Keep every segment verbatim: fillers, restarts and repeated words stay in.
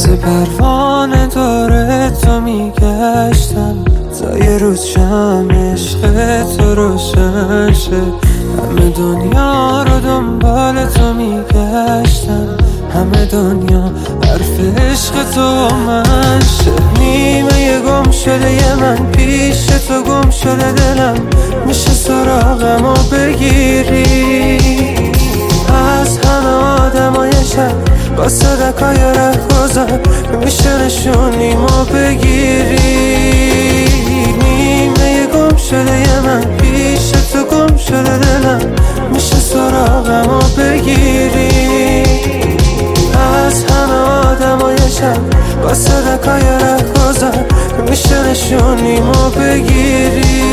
مثل پروانه دور تو میگشتم تا یه روز شم عشق تو روشن شه. همه دنیا رو دنبال تو میگشتم، همه دنیا حرف عشق تو من شه. نیمه یه گم شده یه من پیش تو گم شده، دلم میشه سراغم و بگیری از همه آدمای شب با صدقای ره گذار میشه نشونیمو بگیری. نیمه یه گم شده یه من پیش تو گم شده، دلم میشه سراغم و بگیری از همه آدمای شب با صدقای ره گذار میشه نشونیمو بگیری.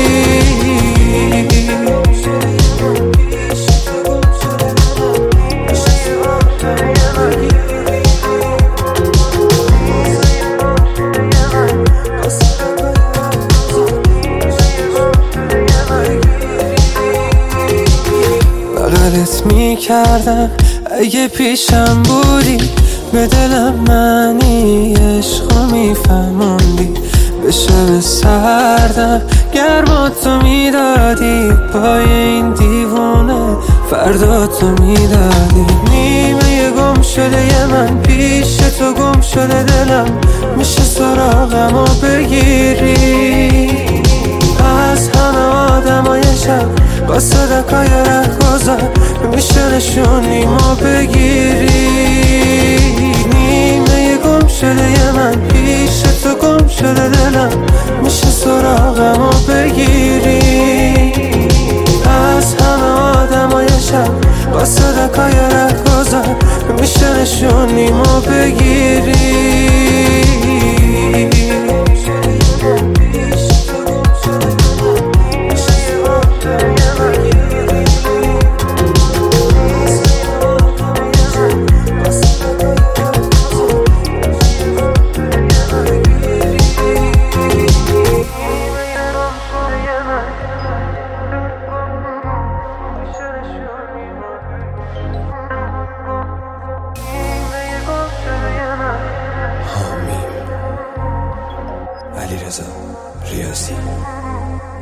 بغلت میکردم اگه پیشم بودی، به دلم معنی عشقو میفهموندی. به شب سردم گرماتو میدادی، پای این دیوونه فرداتو میدادی. نیمه یه گم شده یه من پیش تو گم شده، دلم میشه سراغم و بگیری از همه آدمای شب با صدقای ره گذار میشه نشونیمو بگیری. نیمه یه گم شده یه من پیش تو گم شده، دلم میشه سراغم و بگیری از همه آدمای شب با صدقای ره گذار میشه نشونیمو بگیری. علیرضا ریاضی.